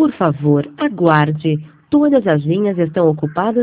Por favor, aguarde. Todas as linhas estão ocupadas